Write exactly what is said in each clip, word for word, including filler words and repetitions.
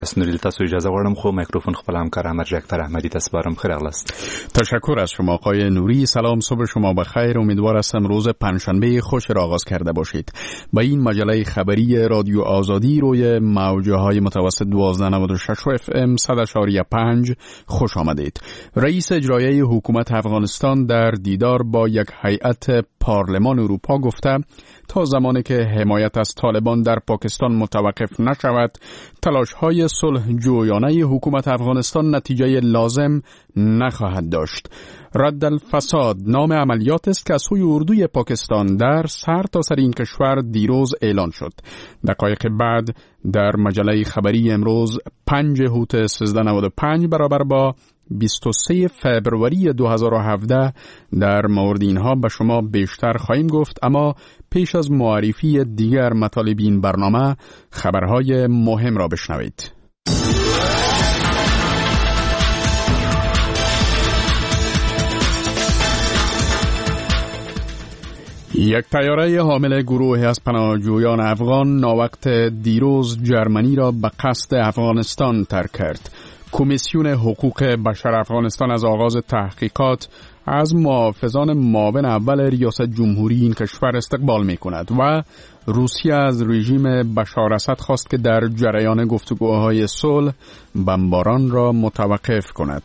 اسنوریل تاسو اجازه غواړم خو میکروفون خپل همکار احمد جکتر احمدی تسپارم. خیر اغلاست. تشکر از شما آقای نوری. سلام، صبح شما بخیر. امیدوار هستم روز پنجشنبه خوش را آغاز کرده باشید. با این مجله خبری رادیو آزادی روی موجه های متوسط دوازده نود و شش اف ام صد و پنج خوش آمدید. رئیس اجرایی حکومت افغانستان در دیدار با یک هیئت پارلمان اروپا گفته تا زمانی که حمایت از طالبان در پاکستان متوقف نشود، تلاش‌های صلح جویانه حکومت افغانستان نتیجه لازم نخواهد داشت. رد الفساد نام عملیات است که از سوی اردوی پاکستان در سر تا سر این کشور دیروز اعلان شد. دقایق بعد در مجله خبری امروز پنج هوت سیزده نود و پنج برابر با بیست و سه فوریه دو هزار و هفده در مورد اینها به شما بیشتر خواهیم گفت، اما پیش از معرفی دیگر مطالب این برنامه خبرهای مهم را بشنوید. یک طیاره حامل گروهی از پناهجویان افغان ناوقت دیروز جرمنی را به قصد افغانستان ترک کرد. کمیسیون حقوق بشر افغانستان از آغاز تحقیقات از محافظان معاون اول ریاست جمهوری این کشور استقبال می کند و روسیه از رژیم بشار اسد خواست که در جریان گفتگوهای صلح بمباران را متوقف کند.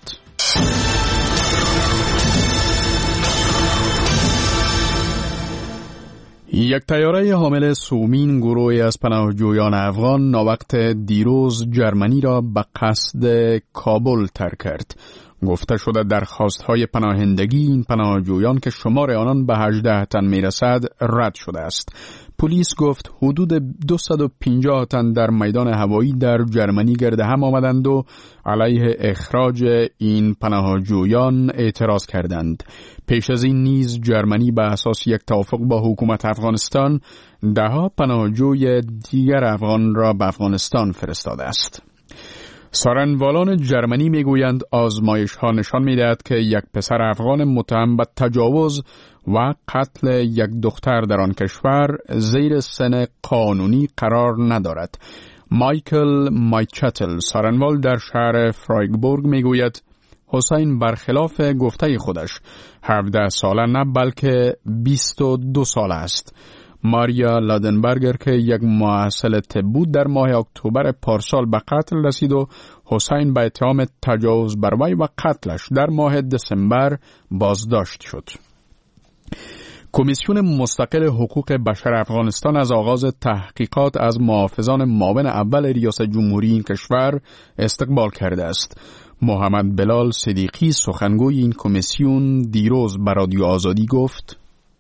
یک طیاره حامل سومین گروهی از پناهجویان افغان ناوقت دیروز جرمنی را به قصد کابل ترک کرد. گفته شده درخواست‌های پناهندگی این پناهجویان که شمار آنان به هجده تن میرسد رد شده است. پلیس گفت حدود دویست و پنجاه تن در میدان هوایی در جرمنی گرد هم آمدند و علیه اخراج این پناهجویان اعتراض کردند. پیش از این نیز جرمنی به اساس یک توافق با حکومت افغانستان دهها پناهجوی دیگر افغان را به افغانستان فرستاده است. سارنوالان جرمنی میگویند آزمایش ها نشان میدهد که یک پسر افغان متهم به تجاوز و قتل یک دختر در آن کشور زیر سن قانونی قرار ندارد. مایکل مایچتل سارنوال در شهر فرایبورگ میگوید حسین برخلاف گفته خودش هفده ساله نه بلکه بیست و دو ساله است. ماریا لادنبرگر که یک محصل طب بود در ماه اکتبر پارسال به قتل رسید و حسین به اتهام تجاوز بر وی و قتلش در ماه دسامبر بازداشت شد. کمیسیون مستقل حقوق بشر افغانستان از آغاز تحقیقات از محافظان معاون اول ریاست جمهوری این کشور استقبال کرده است. محمد بلال صدیقی سخنگوی این کمیسیون دیروز به رادیو آزادی گفت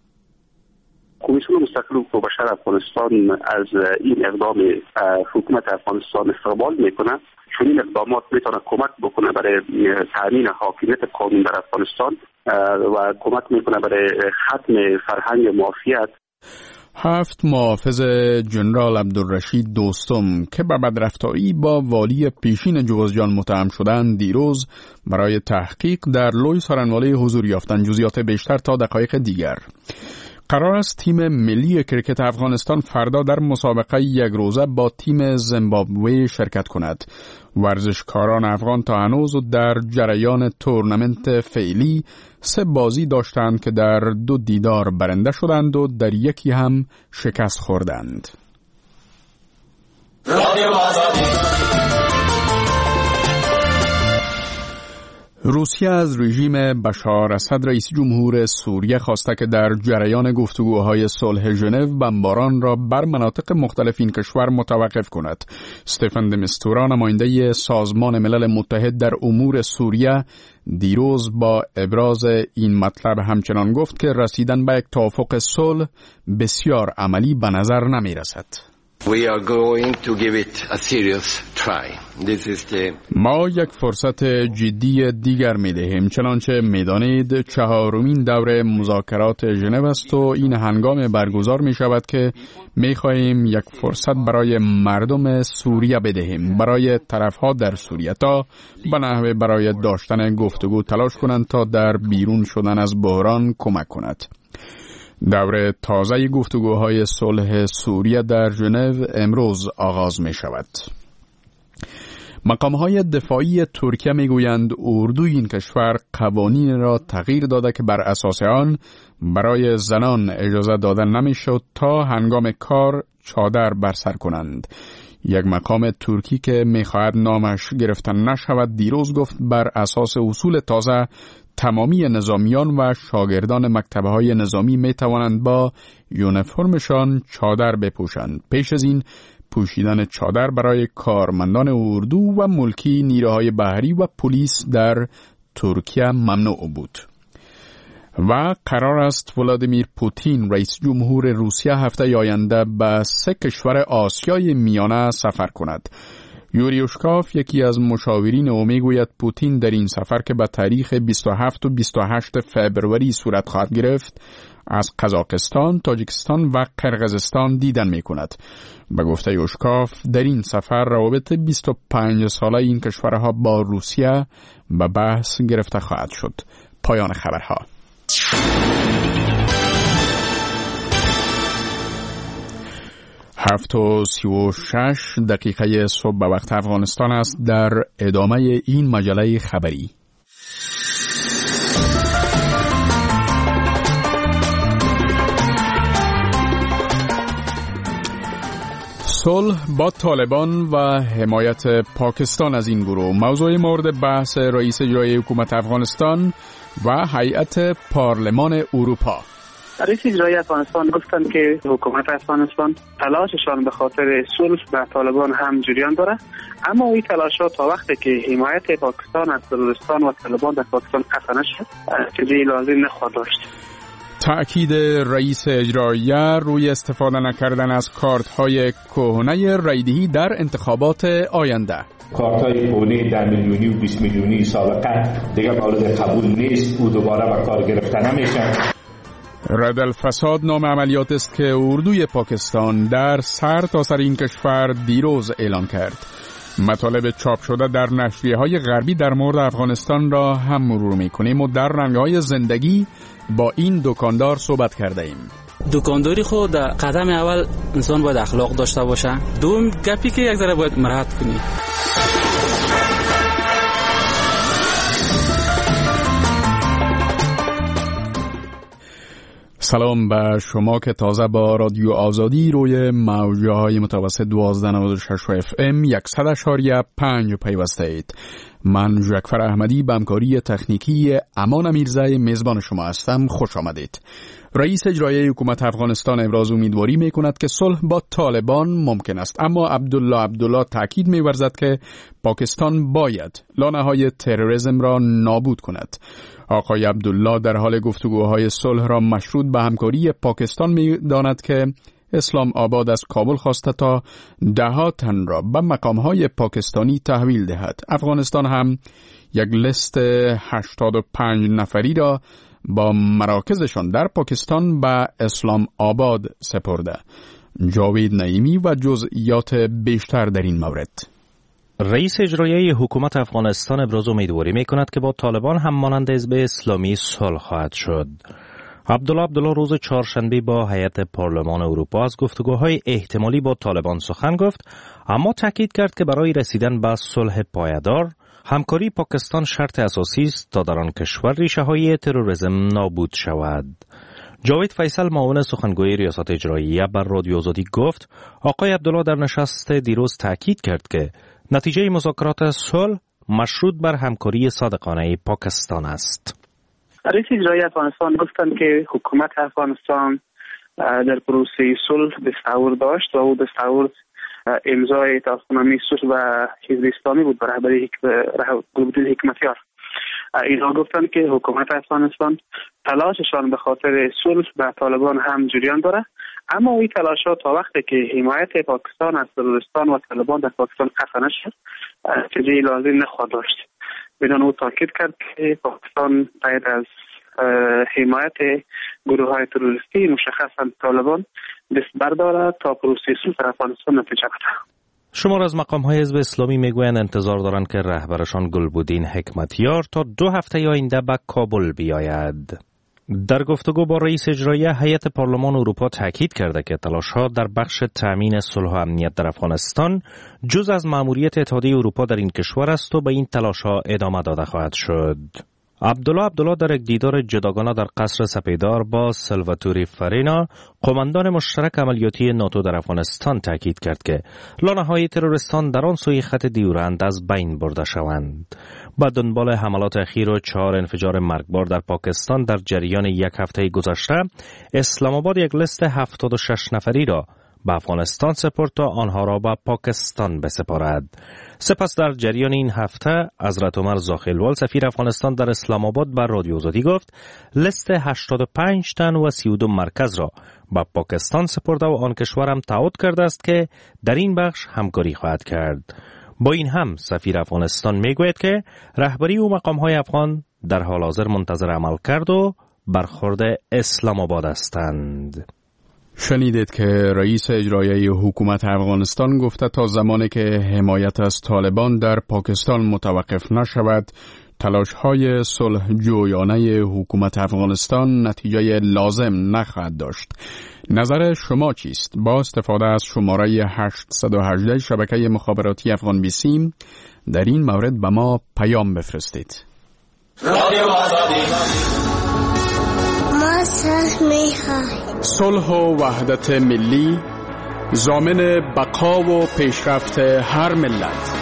کمیسیون مستقل حقوق بشر افغانستان از این اقدام حکومت افغانستان استقبال میکنه، چون این اقدامات میتونه کمک بکنه برای تامین حاکمیت قانون در افغانستان و کمک میکنه برای ختم فرهنگ مافیات. هفت محافظ جنرال عبدالرشید دوستم که به بدرفتاری با والی پیشین جوزجان متهم شدند دیروز برای تحقیق در لوی سارنواله حضور یافتند. جزئیات بیشتر تا دقایق دیگر. قرار است تیم ملی کرکت افغانستان فردا در مسابقه یک روزه با تیم زیمبابوه شرکت کند. ورزشکاران افغان تا هنوز در جریان تورنمنت فعلی سه بازی داشتند که در دو دیدار برنده شدند و در یکی هم شکست خوردند. روسیه از رژیم بشار اسد رئیس جمهور سوریه خواسته که در جریان گفتگوهای صلح ژنو بمباران را بر مناطق مختلف این کشور متوقف کند. استفان د میستورا نماینده سازمان ملل متحد در امور سوریه دیروز با ابراز این مطلب همچنان گفت که رسیدن به یک توافق صلح بسیار عملی به نظر نمی رسد. We are going to give it a serious try. This is the... ما یک فرصت جدی دیگر می دهیم. چنانچه می دانید چهارمین دوره مذاکرات ژنو است و این هنگام برگزار می شود که می خواهیم یک فرصت برای مردم سوریه بدهیم، برای طرفها در سوریه تا به نحوه برای داشتن گفتگو تلاش کنند تا در بیرون شدن از بحران کمک کند. دوره تازه گفتگوهای صلح سوریه در ژنو امروز آغاز می شود. مقام‌های دفاعی ترکیه میگویند اردوی این کشور قوانین را تغییر داده که بر اساس آن برای زنان اجازه دادن نمیشد تا هنگام کار چادر بر سر کنند. یک مقام ترکی که میخواهد نامش گرفته نشود دیروز گفت بر اساس اصول تازه تمامی نظامیان و شاگردان مکتب‌های نظامی میتوانند با یونیفرمشان چادر بپوشند. پیش از این پوشیدن چادر برای کارمندان اردو و ملکی نیروهای بحری و پلیس در ترکیه ممنوع بود. و قرار است ولادیمیر پوتین رئیس جمهور روسیه هفته آینده به سه کشور آسیای میانه سفر کند. یوری اوشکاف یکی از مشاورین او میگوید پوتین در این سفر که به تاریخ بیست و هفت و بیست و هشت فوریه صورت خواهد گرفت از قزاقستان، تاجیکستان و قرقیزستان دیدن می کند. به گفته اوشکاف در این سفر روابط بیست و پنج ساله این کشورها با روسیه به بحث گرفته خواهد شد. پایان خبرها. هفت و سی و شش دقیقه صبح به وقت افغانستان است. در ادامه این مجله خبری صلح با طالبان و حمایت پاکستان از این گروه موضوع مورد بحث رئیس اجرایی حکومت افغانستان و هیئت پارلمان اروپا. رئیس اجرایی افغانستان گفتند که حکومت افغانستان تلاششان به خاطر صلح با طالبان هم جریان داره، اما این تلاشات تا وقتی که حمایت پاکستان از تروریستان و طالبان در پاکستان قطع نشد نتیجه لازم نخواهد داشت. تأکید رئیس اجرایی روی استفاده نکردن از کارت‌های کهنه رایدهی در انتخابات آینده. کارت‌های کهنه ده میلیونی و بیست میلیونی سابقه دیگه مورد قبول نیست و دوباره به کار گرفته نمیشن. رد الفساد نام عملیات است که اردوی پاکستان در سر تا سر این کشور دیروز اعلان کرد. مطالب چاپ شده در نشریه‌های غربی در مورد افغانستان را هم مرور می‌کنیم و در رنگ‌های زندگی با این دکاندار صحبت کرده ایم. دکانداری خود در قدم اول انسان باید اخلاق داشته باشه. دوم گپی که یک ذره باید مراعات کنی. سلام به شما که تازه با رادیو آزادی روی موج‌های متوسط دوازده نود و شش اف ام صد و پنج پیوسته اید. من جعفر احمدی به همکاری تکنیکی امان میرزای میزبان شما هستم. خوش آمدید. رئیس اجرایی حکومت افغانستان ابراز امیدواری می کند که صلح با طالبان ممکن است، اما عبدالله عبدالله تاکید می ورزد که پاکستان باید لانه‌های تروریسم را نابود کند. آقای عبدالله در حال گفتگوهای صلح را مشروط به همکاری پاکستان می داند که اسلام آباد از کابل خواسته تا ده تن را به مقامهای پاکستانی تحویل دهد. افغانستان هم یک لیست هشتاد و پنج نفری را با مراکزشان در پاکستان به اسلام آباد سپرده. جاوید نعیمی و جزئیات بیشتر در این مورد. رئیس اجرایی حکومت افغانستان ابراز امیدواری می‌کند که با طالبان هم مانند حزب اسلامی صلح خواهد شد. عبدالله عبدالله روز چهارشنبه با هیئت پارلمان اروپا از گفتگوهای احتمالی با طالبان سخن گفت، اما تاکید کرد که برای رسیدن به صلح پایدار همکاری پاکستان شرط اساسی است تا در آن کشور ریشه‌های تروریسم نابود شود. جاوید فیصل معاون سخنگوی ریاست اجراییه بر رادیو آزادی گفت آقای عبدالله در نشست دیروز تاکید کرد که نتیجه مذاکرات صلح مشروط بر همکاری صادقانه پاکستان است. رئیس اجرایی افغانستان گفتند که حکومت افغانستان در پروسه صلح دستور داشت و او دستور امضای توافقنامه صلح و حزب اسلامی بود بر رهبری گلبدین حکمتیار. اینها گفتند که حکومت افغانستان تلاششان به خاطر صلح با طالبان هم جریان داره، اما این تلاشات تا وقتی که حمایت پاکستان از تروریستان و طالبان در پاکستان قطع نشد نتیجه لازم نخواهد داشت. بدان او تاکید کرد که پاکستان باید از حمایت گروه های تروریستی مشخصا طالبان دست بردارد تا پروسه صلح در افغانستان نتیجه بده. شمار از مقام‌های حزب اسلامی میگویند انتظار دارند که رهبرشان گلبدین حکمتیار تا دو هفته آینده به کابل بیاید. در گفتگو با رئیس اجرایی هیئت پارلمان اروپا تاکید کرده که تلاش‌ها در بخش تأمین صلح و امنیت در افغانستان جز از مأموریت اتحادیه اروپا در این کشور است و به این تلاش‌ها ادامه داده خواهد شد. عبدالله عبدالله در یک دیدار جداگانه در قصر سپیدار با سلواتوری فرینا، قماندان مشترک عملیاتی ناتو در افغانستان، تاکید کرد که لانه‌های تروریستان در آن سوی خط دیورند از بین برده شوند. با دنبال حملات اخیر و چهار انفجار مرگبار در پاکستان در جریان یک هفته گذشته، اسلام آباد یک لیست هفتاد و شش نفری را به افغانستان سپرد تا آنها را به پاکستان بسپارد. سپس در جریان این هفته حضرت عمر زاخیلوال سفیر افغانستان در اسلام آباد بر رادیو آزادی گفت لیست هشتاد و پنج تن و سی و دو مرکز را به پاکستان سپرده و آن کشور هم تعهد کرده است که در این بخش همکاری خواهد کرد. با این هم سفیر افغانستان میگوید که رهبری و مقام‌های افغان در حال حاضر منتظر عمل کرد و برخورد اسلام آباد هستند. شنیدید که رئیس اجرایی حکومت افغانستان گفته تا زمانی که حمایت از طالبان در پاکستان متوقف نشود، تلاش‌های صلح جویانه حکومت افغانستان نتیجه لازم نخواهد داشت. نظر شما چیست؟ با استفاده از شماره هشت یک هشت شبکه مخابراتی افغان بیسیم در این مورد به ما پیام بفرستید. رادیو آزادی ما سهمی های صلح و وحدت ملی ضامن بقا و پیشرفت هر ملت.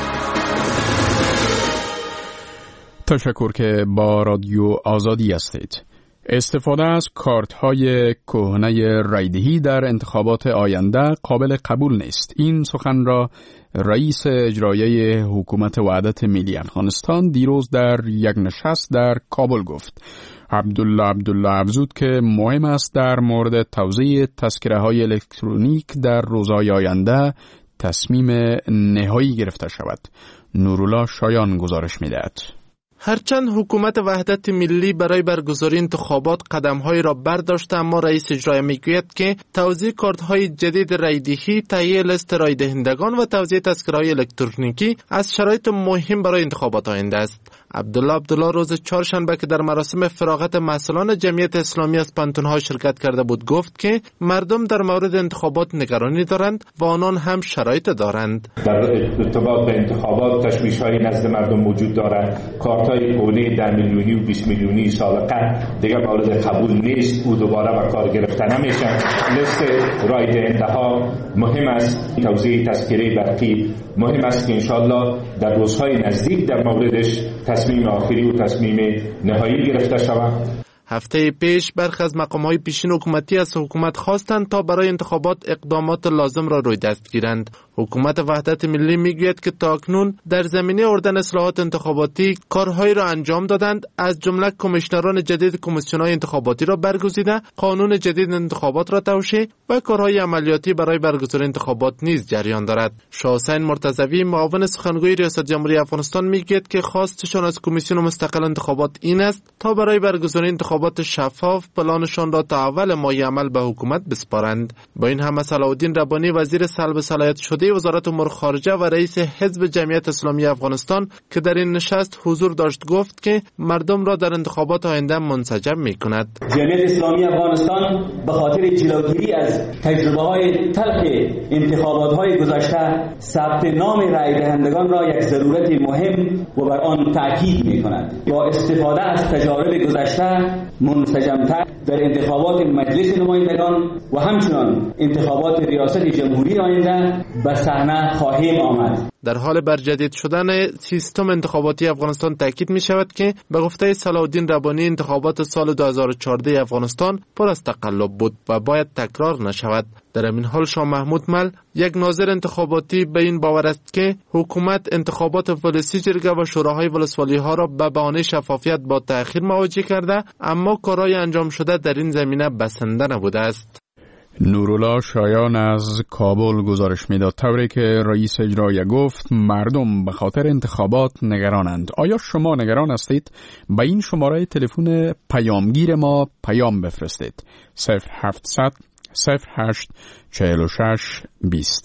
تشکر که با رادیو آزادی هستید. استفاده از کارت‌های کهنه رایدهی در انتخابات آینده قابل قبول نیست. این سخن را رئیس اجرایی حکومت وحدت ملی افغانستان دیروز در یک نشست در کابل گفت. عبدالله عبدالله افزود که مهم است در مورد توزیع تذکره‌های الکترونیک در روزهای آینده تصمیم نهایی گرفته شود. نورالله شایان گزارش می‌دهد. هرچند حکومت وحدت ملی برای برگزاری انتخابات قدم‌هایی را برداشته، اما رئیس اجرایی میگوید که توزیع کارت‌های جدید رایدهی، تهیه لیست رای دهندگان و توزیع تذکره‌های الکترونیکی از شرایط مهم برای انتخابات آینده است. عبدالله عبدالله روز چهارشنبه که در مراسم فراغت محصلان جمعیت اسلامی از پانتون‌ها شرکت کرده بود گفت که مردم در مورد انتخابات نگرانی دارند و آنان هم شرایط دارند. در ارتباط به انتخابات تشویش‌های نزد مردم وجود دارد. کارت‌های کهنه ده میلیونی و بیست میلیونی سابقه دیگر مورد قبول نیست، او دوباره به کار گرفته نمیشن. لیست رای دهنده‌ها مهم است. توزیع تذکره برقی مهم است که انشالله در روزهای نزدیک در موردش تصمیم آخری و تصمیم نهایی گرفته شود. هفته پیش برخی از مقام‌های پیشین حکومتی از حکومت خواستند تا برای انتخابات اقدامات لازم را روی دست گیرند. حکومت وحدت ملی میگوید که تاکنون در زمینه اردن اصلاحات انتخاباتی کارهایی را انجام دادند، از جمله کمیشنران جدید کمیسیون‌های انتخاباتی را برگزیده، قانون جدید انتخابات را توشیح و کارهای عملیاتی برای برگزاری انتخابات نیز جریان دارد. شاه حسین مرتضوی معاون سخنگوی ریاست جمهوری افغانستان میگوید که خواستشان از کمیسیون مستقل انتخابات این است تا برای برگزاری انتخابات شفاف پلانشان را تا اول ماه عمل به حکومت بسپارند. با این همه صلاحالدین ربانی وزیر سلب صلاحیت شده وزارت امور خارجه و رئیس حزب جمعیت اسلامی افغانستان که در این نشست حضور داشت گفت که مردم را در انتخابات آینده منسجم می‌کند. جمعیت اسلامی افغانستان به خاطر جلوگیری از تجربه‌های تلخ انتخابات‌های گذشته ثبت نام رای دهندگان را یک ضرورت مهم و بر آن تاکید می‌کند. با استفاده از تجارب گذشته منسجم‌تر در انتخابات مجلس نمایندگان و همچنان انتخابات ریاست جمهوری آینده به صحنه خواهیم آمد. در حال برجدید شدن سیستم انتخاباتی افغانستان تاکید می شود که به گفته صلاحالدین ربانی انتخابات سال دو هزار و چهارده افغانستان پر از تقلب بود و باید تکرار نشود. در این حال شاه محمود مل یک ناظر انتخاباتی به این باور است که حکومت انتخابات ولسی جرگه و شوراهای ولسوالی ها را به بهانه شفافیت با تأخیر مواجه کرده، اما کارهای انجام شده در این زمینه بسنده نبوده است. نورالله شایان از کابل گزارش میداد. طوری که رئیس اجرایی گفت مردم به خاطر انتخابات نگرانند. آیا شما نگران هستید؟ به این شماره تلفن پیامگیر ما پیام بفرستید. صفر هفتصد صفر هشت چهل و شش بیست.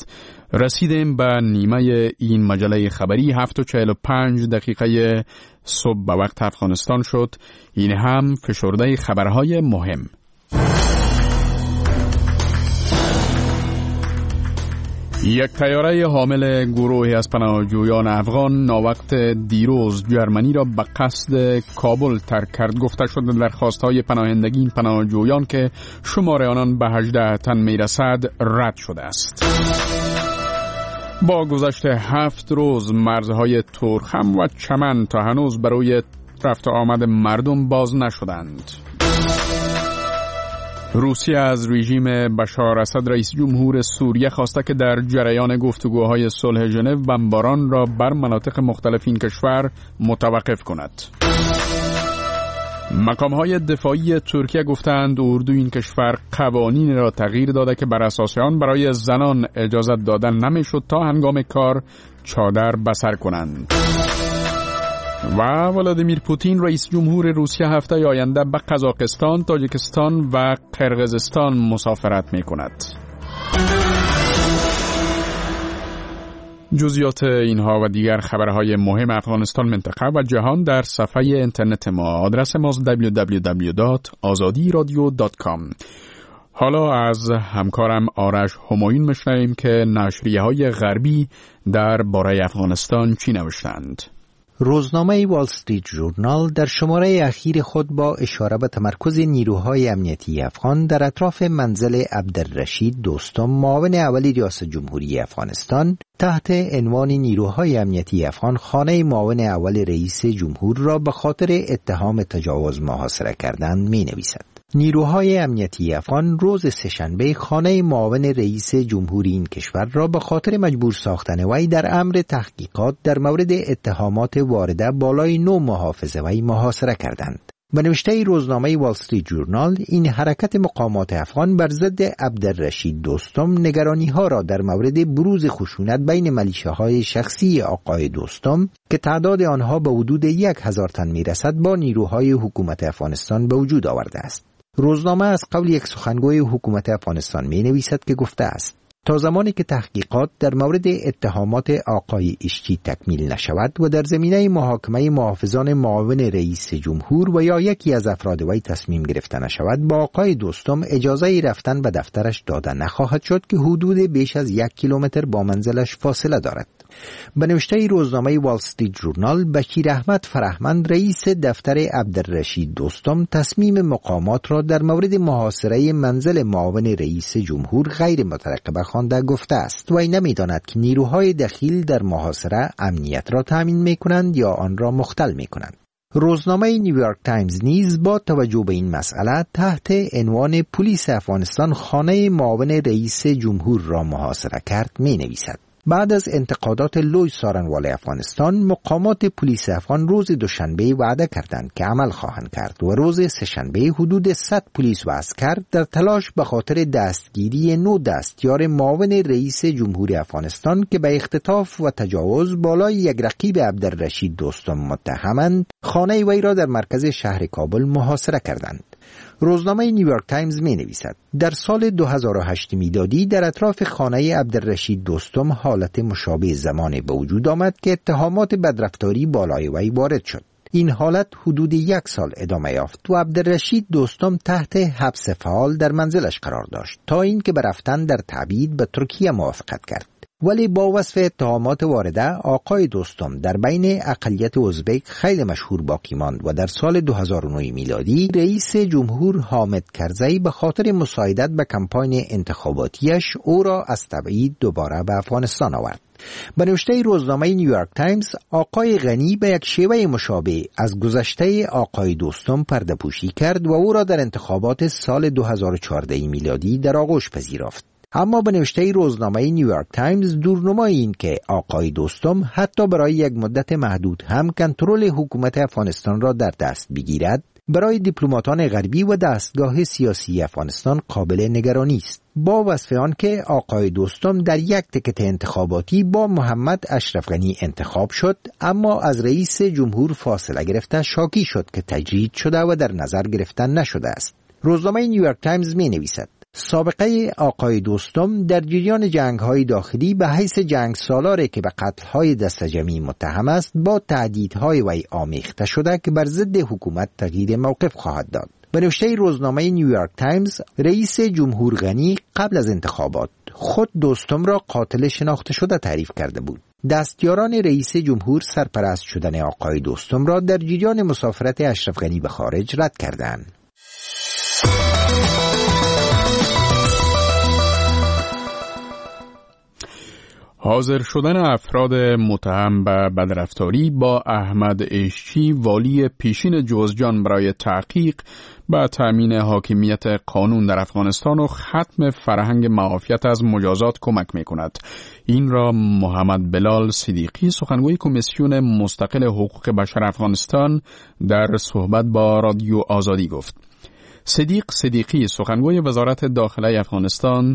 رسیدیم به نیمه این مجله خبری. هفت و چهل و پنج دقیقه صبح به وقت افغانستان شد. این هم فشرده خبرهای مهم. یک طیاره حامل گروهی از پناهجویان افغان ناوقت دیروز جرمنی را به قصد کابل ترک کرد. گفته شده درخواست‌های پناهندگی این پناهجویان که شمار آنان به هجده تن میرسد رد شده است. با گذشت هفت روز مرزهای تورخم و چمن تا هنوز برای رفت و آمد مردم باز نشدند. روسیه از رژیم بشار اسد رئیس جمهور سوریه خواسته که در جریان گفتگوهای صلح ژنو بمباران را بر مناطق مختلف این کشور متوقف کند. مقام‌های دفاعی ترکیه گفتند اردو این کشور قوانین را تغییر داده که بر اساس آن برای زنان اجازت دادن نمیشد تا هنگام کار چادر بسر کنند. و ولادیمیر پوتین رئیس جمهور روسیه هفته آینده به قزاقستان، تاجیکستان و قرقیزستان مسافرت می کند. جزئیات اینها و دیگر خبرهای مهم افغانستان، منطقه و جهان در صفحه اینترنت ما. آدرس ماست دبلیو دبلیو دبلیو دات آزادی رادیو دات کام. حالا از همکارم آرش همایون میشنویم که نشریه‌های غربی در باره افغانستان چی نوشتند. روزنامه وال استریت ژورنال در شماره اخیر خود با اشاره به تمرکز نیروهای امنیتی افغان در اطراف منزل عبدالرشید دوستم، معاون اول ریاست جمهوری افغانستان، تحت عنوان نیروهای امنیتی افغان خانه معاون اول رئیس جمهور را به خاطر اتهام تجاوز محاصره کردند می نویسد. نیروهای امنیتی افغان روز سه‌شنبه خانه معاون رئیس جمهوری این کشور را به خاطر مجبور ساختن وی در امر تحقیقات در مورد اتهامات وارده بالای نو محافظه وی محاصره کردند. به نوشته روزنامه وال استریت ژورنال، این حرکت مقامات افغان بر ضد عبدالرشید دوستم نگرانی‌ها را در مورد بروز خشونت بین ملیشه‌های شخصی آقای دوستم که تعداد آنها به حدود یک هزار تن می‌رسد با نیروهای حکومت افغانستان به وجود آورده است. روزنامه از قول یک سخنگوی حکومت افغانستان می نویسد که گفته است تا زمانی که تحقیقات در مورد اتهامات آقای اشکی تکمیل نشود و در زمینه محاکمه محافظان معاون رئیس جمهور و یا یکی از افراد وی تصمیم گرفته نشود، با آقای دوستم اجازه رفتن به دفترش داده نخواهد شد که حدود بیش از یک کیلومتر با منزلش فاصله دارد. به نوشته روزنامه وال استریت ژورنال، بشیر احمد فرهمند رئیس دفتر عبدالرشید دوستم تصمیم مقامات را در مورد محاصره منزل معاون رئیس جمهور غیر مترقبه خوانده گفته است و این نمی‌داند که نیروهای دخیل در محاصره امنیت را تامین می‌کنند یا آن را مختل می‌کنند. روزنامه نیویورک تایمز نیز با توجه به این مسئله تحت عنوان پلیس افغانستان خانه معاون رئیس جمهور را محاصره کرد می‌نویسد. بعد از انتقادات لوی سارنوال افغانستان، مقامات پلیس افغان روز دوشنبه وعده کردند که عمل خواهند کرد و روز سه‌شنبه حدود صد پلیس و عسکر در تلاش به خاطر دستگیری نو دستیار معاون رئیس جمهوری افغانستان که به اختطاف و تجاوز بالای یک رقیب عبدالرشید دوستم متهمند، خانه وی را در مرکز شهر کابل محاصره کردند. روزنامه نیویورک تایمز می نویسد در سال دو هزار و هشت میلادی در اطراف خانه عبدالرشید دوستم حالت مشابه زمانی به وجود آمد که اتهامات بدرفتاری بالای وی وارد شد. این حالت حدود یک سال ادامه یافت و عبدالرشید دوستم تحت حبس فعال در منزلش قرار داشت تا اینکه به رفتن در تبعید به ترکیه موافقت کرد. ولی با وصف اتهامات وارده، آقای دوستم در بین اقلیت ازبک خیلی مشهور باقی ماند و در سال دو هزار و نه میلادی رئیس جمهور حامد کرزی به خاطر مساعدت به کمپاین انتخاباتیش او را از تبعید دوباره به افغانستان آورد. به نوشته روزنامه نیویورک تایمز، آقای غنی به یک شیوه مشابه از گذشته آقای دوستم پرده پوشی کرد و او را در انتخابات سال دو هزار و چهارده میلادی در آغوش پذیرفت. اما به نوشته روزنامه نیویورک تایمز، دورنمای این که آقای دوستم حتی برای یک مدت محدود هم کنترل حکومت افغانستان را در دست بگیرد، برای دیپلماتان غربی و دستگاه سیاسی افغانستان قابل نگرانی است. با وصف آن که آقای دوستم در یک تکت انتخاباتی با محمد اشرف غنی انتخاب شد، اما از رئیس جمهور فاصله گرفته شاکی شد که تجرید شده و در نظر گرفتن نشده است. روزنامه نیویورک تایمز می نویسد سابقه آقای دوستم در جریان جنگ‌های داخلی به حیث جنگ سالاری که به قتل‌های دستجمعی متهم است با تهدیدهای وی آمیخته شده که بر ضد حکومت تغییر موقف خواهد داد. به نوشته روزنامه نیویورک تایمز، رئیس جمهور غنی قبل از انتخابات خود دوستم را قاتل شناخته شده تعریف کرده بود. دستیاران رئیس جمهور سرپرست شدن آقای دوستم را در جریان مسافرت اشرف غنی به خارج رد کردند. حاضر شدن افراد متهم به بدرفتاری با احمد عشچی والی پیشین جوزجان برای تحقیق به تأمین حاکمیت قانون در افغانستان و ختم فرهنگ معافیت از مجازات کمک می‌کند. این را محمد بلال صدیقی، سخنگوی کمیسیون مستقل حقوق بشر افغانستان، در صحبت با رادیو آزادی گفت. صدیق صدیقی، سخنگوی وزارت داخله افغانستان،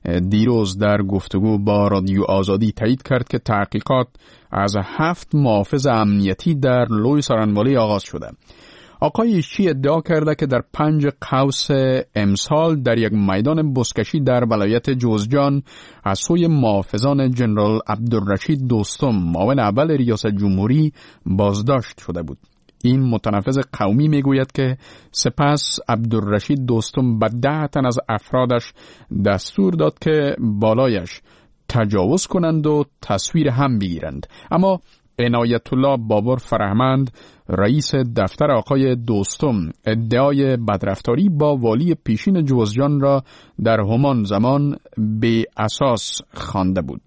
دیروز در گفتگو با رادیو آزادی تایید کرد که تحقیقات از هفت محافظ امنیتی در لوی سارنوالی آغاز شده. آقای عشچی ادعا کرده که در پنج قوس امسال در یک میدان بزکشی در ولایت جوزجان از سوی محافظان جنرال عبدالرشید دوستم، معاون اول ریاست جمهوری، بازداشت شده بود. این متنفذ قومی میگوید که سپس عبدالرشید دوستم به ده تن از افرادش دستور داد که بالایش تجاوز کنند و تصویر هم بگیرند. اما عنایت الله بابر فرهمند، رئیس دفتر آقای دوستم، ادعای بدرفتاری با والی پیشین جوزجان را در همان زمان به اساس خوانده بود.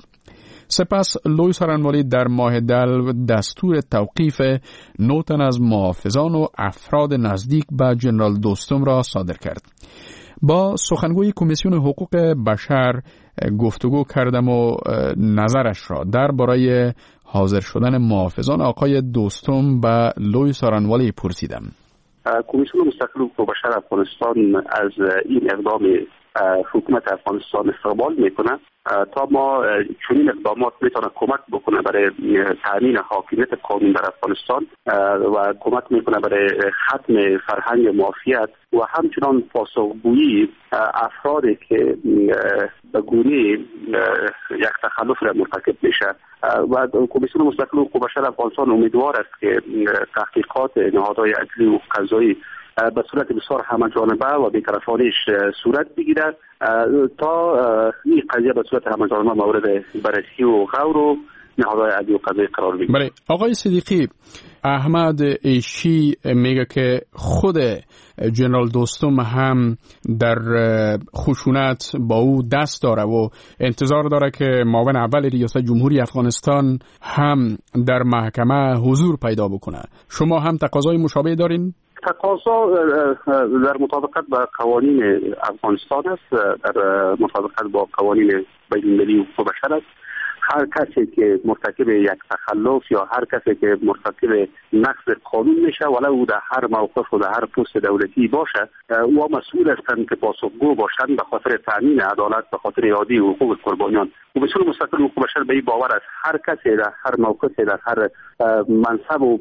سپس لوی سارنوالی در ماه دلو دستور توقیف نه تن از محافظان و افراد نزدیک به جنرال دوستم را صادر کرد. با سخنگوی کمیسیون حقوق بشر گفتگو کردم و نظرش را درباره حاضر شدن محافظان آقای دوستم به لوی سارنوالی پرسیدم. کمیسیون مستقل حقوق بشر افغانستان از این اقدام حکومت افغانستان استقبال میکنه تا ما چنین اقدامات میتونه کمک بکنه برای تامین حاکمیت قانون در افغانستان و کمک میکنه برای ختم فرهنگ معافیت و همچنان پاسخگویی افرادی که به گونه‌ای یک تخلف را مرتکب میشه و کمیسیون مستقل حقوق بشر افغانستان امیدوار است که تحقیقات نهادهای عدلی و قضایی به صورت بسیار همه‌جانبه و بی‌طرفانه صورت بگیرد تا این قضیه به صورت همه‌جانبه مورد بررسی و غور و نهادهای عدلی و قضایی قرار بگیرد. بله آقای صدیقی، احمد عشچی میگه که خود جنرال دوستم هم در خشونت با او دست داره و انتظار داره که معاون اول ریاست جمهوری افغانستان هم در محکمه حضور پیدا بکنه. شما هم تقاضای مشابه دارین؟ تقاضا در مطابقت با قوانین افغانستان است، در مطابقت با قوانین بین‌المللی حقوق بشر است. هر کسی که مرتکب یک تخلف یا هر کسی که مرتکب نقض قانون میشه ولو او در هر موقف و در هر پست دولتی باشه او مسئول هستند که پاسخگو باشند به خاطر تامین عدالت، به خاطر اعاده حقوق قربانیان. و به صورت مستقل حقوق بشر به این باور است هر کسی در هر موقف، در هر منصب و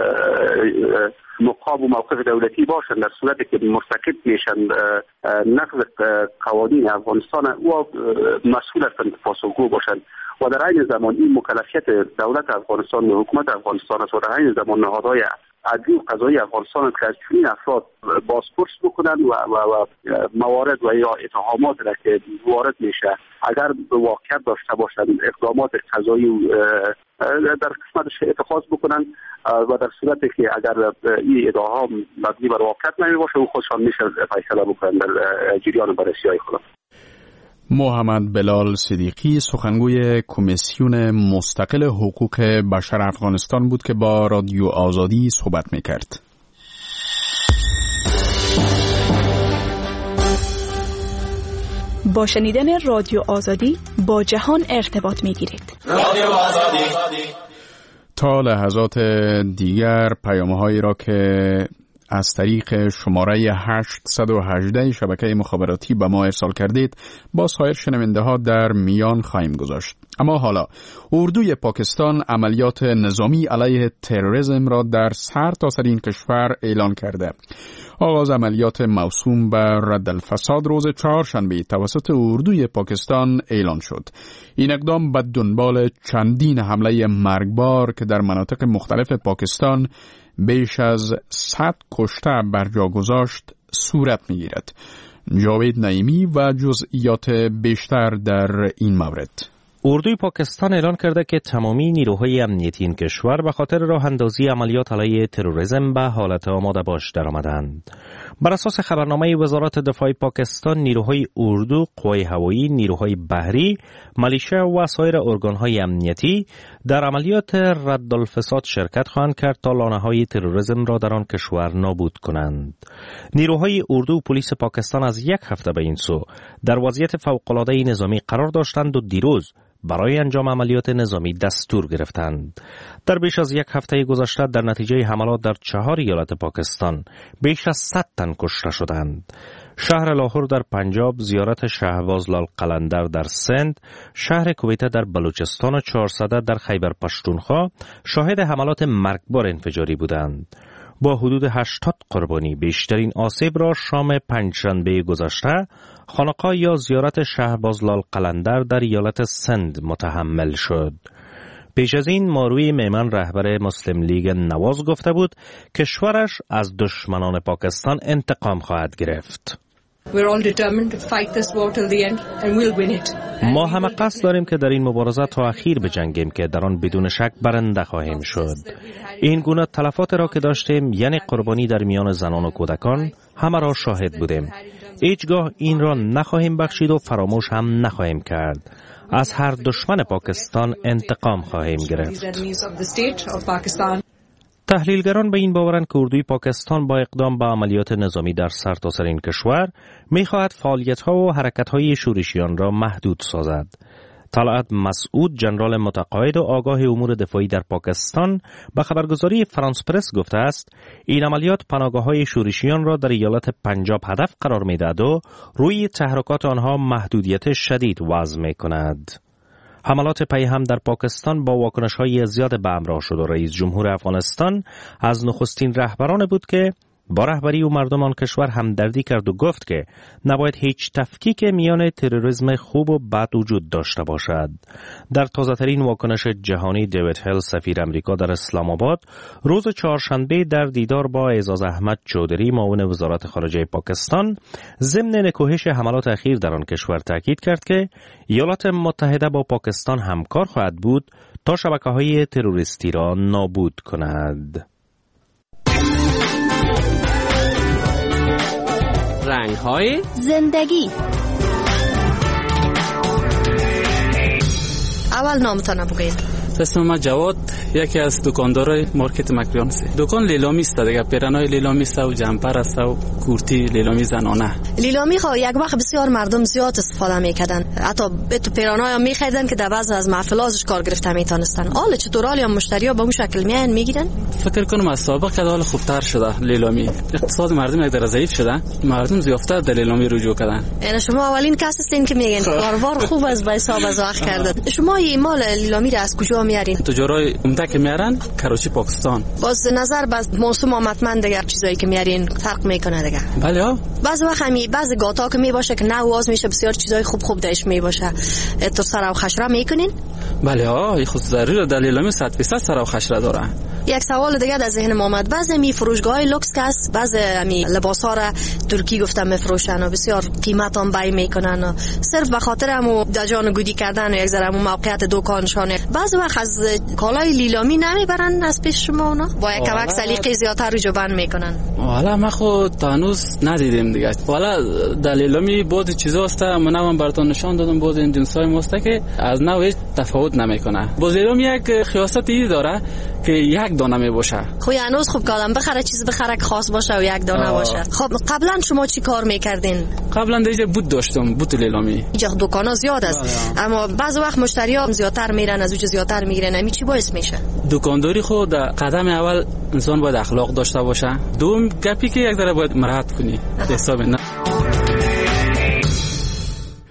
مقام و موقف دولتی باشند در صورتی که مرتکب میشن نقض قوانین افغانستان او مسئول هستند که پاسخگو باشند و در این زمان این مکلفیت دولت افغانستان و حکومت افغانستان است و در این زمان نهادهای عدلی و قضایی افغانستان است که از چنین افراد بازپرس بکنند و, و, و موارد و یا اتهامات را که وارد میشه اگر واقعیت داشته باشند اقدامات قضایی در قسمتش اتخاذ بکنند و در صورتی که اگر این ادعاها مبنی بر واقعیت نمی باشه او خودشان میشه فیصله بکنند در جریان بررسی های خود. محمد بلال صدیقی، سخنگوی کمیسیون مستقل حقوق بشر افغانستان بود که با رادیو آزادی صحبت میکرد. با شنیدن رادیو آزادی با جهان ارتباط میگیرید. رادیو آزادی. تا لحظات دیگر پیام‌هایی را که از طریق شماره هشتصد و هجده شبکه مخابراتی به ما ارسال کردید با سایر شنونده ها در میان خواهیم گذاشت. اما حالا اردوی پاکستان عملیات نظامی علیه تروریسم را در سرتاسر این کشور اعلان کرده. آغاز عملیات موسوم به رد الفساد روز چهارشنبه توسط اردوی پاکستان اعلان شد. این اقدام به دنبال چندین حمله مرگبار که در مناطق مختلف پاکستان بیش از صد کشته برجا گذاشت صورت می‌گیرد. جاوید نعیمی و جزئیات بیشتر در این مورد. اردوی پاکستان اعلان کرده که تمامی نیروهای امنیتی این کشور به خاطر راه اندازی عملیات علیه تروریسم به حالت آماده باش درآمدند. بر اساس خبرنامه وزارت دفاع پاکستان، نیروهای اردو، قوای هوایی، نیروهای بحری، ملیشه و سایر ارگانهای امنیتی در عملیات رد الفساد شرکت خواهند کرد تا لانه‌های تروریسم را در آن کشور نابود کنند. نیروهای اردو و پلیس پاکستان از یک هفته به این سو در وضعیت فوق‌العاده نظامی قرار داشتند و دیروز برای انجام عملیات نظامی دستور گرفتند. در بیش از یک هفته گذشته در نتیجه حملات در چهار ایالت پاکستان بیش از صد تن کشته شدند. شهر لاهور در پنجاب، زیارت شهباز لال قلندر در سند، شهر کویته در بلوچستان و چهارسده در خیبر پشتونخوا شاهد حملات مرگبار انفجاری بودند. با حدود هشتاد قربانی، بیشترین آسیب را شام پنجشنبه گذشته خانقاه یا زیارت شهباز لال قلندر در ایالت سند متحمل شد. پیش از این ماروی میمن رهبر مسلم لیگ نواز گفته بود کشورش از دشمنان پاکستان انتقام خواهد گرفت. ما همه قصد داریم که در این مبارزه تا اخیر بجنگیم که در آن بدون شک برنده خواهیم شد. این گونه تلفات را که داشتیم، یعنی قربانی در میان زنان و کودکان، همه را شاهد بودیم. هیچگاه این را نخواهیم بخشید و فراموش هم نخواهیم کرد. از هر دشمن پاکستان انتقام خواهیم گرفت. تحلیلگران به این باورند که اردوی پاکستان با اقدام به عملیات نظامی در سرتاسر این کشور می‌خواهد فعالیت‌ها و حرکت‌های شورشیان را محدود سازد. طلعت مسعود، ژنرال متقاعد و آگاه امور دفاعی در پاکستان، به خبرگزاری فرانس پرس گفته است این عملیات پناهگاه‌های شورشیان را در ایالت پنجاب هدف قرار می‌دهد و روی تحرکات آنها محدودیت شدید وضع می‌کند. حملات پی هم در پاکستان با واکنش‌های زیاد به همراه شد و رئیس جمهور افغانستان از نخستین رهبران بود که با رهبری و مردم آن کشور همدردی کرد و گفت که نباید هیچ تفکیک میان تروریسم خوب و بد وجود داشته باشد. در تازه‌ترین واکنش جهانی، دیوید هل، سفیر امریکا در اسلام آباد، روز چهارشنبه در دیدار با اعزاز احمد چودری، معاون وزارت خارجه پاکستان، ضمن نکوهش حملات اخیر در آن کشور تاکید کرد که ایالات متحده با پاکستان همکار خواهد بود تا شبکه‌های تروریستی را نابود کند. رنگ‌های زندگی. اول نامتان بگوین. اسم من جواد، یکی از دکاندارای مارکت مکریان است. دکان لیلامی است دیگه، پیرنای لیلامی است و جمپر است و کورتی لیلامی زنانه. لیلامی خو یک وقت بسیار مردم زیاد استفاده میکردن، حتی به تو پیرنای هم میخریدن که در بعض از محفلاتش کار گرفته میتونستن. حالا چطور حالی هم مشتری ها به اون شکل میان میگیرن؟ فکر کنم از سابق که حال خوبتر شده لیلامی. اقتصاد مردم یک در ضعیف شده، مردم زیافتر در لیلامی رجوع کردن. یعنی شما اولین کس هستین که میگین کاروبار خوب از به حساب از وقت کرده. شما این مال لیلامی را از کجا میارین؟ تجارای عمده که میارن کراچی پاکستان. باز نظر باز موسم آمدمند دیگه چیزایی که میارین فرق میکنه دیگه. بله ها. بعضی وقت همی بعضی گاتا که میباشه که نه واز میشه بسیار چیزای خوب خوب درش میباشه. تو سر و خشره میکنین؟ بله ها، این خود ضروری در لیلامی صد درصد سر و خشره داره. یک سوال دیگه در ذهن اومد، بعضی می فروشگاه لوکس کس بعضی می لباسا را ترکی گفتم میفروشن و بسیار قیمت هم بای میکنن و صرف به خاطر همو دجان گودی کردن و یک ذره همو موقعیت دکانشانه. بعضی وقت از کالای لیلامی نمیبرن از پیش شما اونا با یک کمک سلیقه زیادتر رو جبن میکنن. والا ما خود تانوس ندیدیم دیگه. والا در لیلامی بود چیزا است، منم براتون نشان دادم، بود این جنسای ماست که از نوع تفاوت نمیکنه. باز لیلامی یک خاصیتی داره که یک دانه می باشه. خب هنوز خوب کالم بخره چیز بخره که خاص باشه و یک دانه آه. باشه. خب قبلا شما چی کار میکردین؟ قبلا دیگه بود داشتم، بود لیلامی. اینجا دکانا زیاد است، آه. اما بعض وقت مشتری‌ها زیادتر میرن از اونجا زیادتر میگیرن. همین چی باعث میشه؟ دکانداری خود قدم اول انسان باید اخلاق داشته باشه. دوم گپی که یک ذره باید مراعات کنی. حساب نه.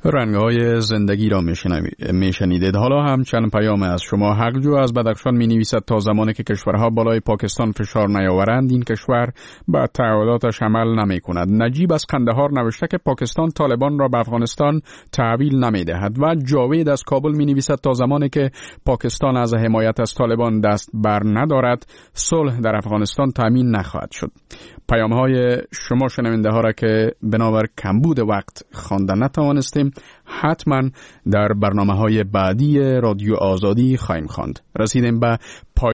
رنگ‌های زندگی را میشنیدید. حالا هم چند پیام از شما. حقجو از بدخشان می نویسد تا زمانی که کشورها بالای پاکستان فشار نیاورند این کشور به تعهداتش عمل نمی کند. نجیب از قندهار نوشته که پاکستان طالبان را به افغانستان تحویل نمی دهد و جاوید از کابل می نویسد تا زمانی که پاکستان از حمایت از طالبان دست بر ندارد صلح در افغانستان تامین نخواهد شد. پیام های شما شنونده ها را که بنابر کمبود وقت خواندن نتوانستیم حتما در برنامه های بعدی رادیو آزادی خواهیم خواند. رسیدیم به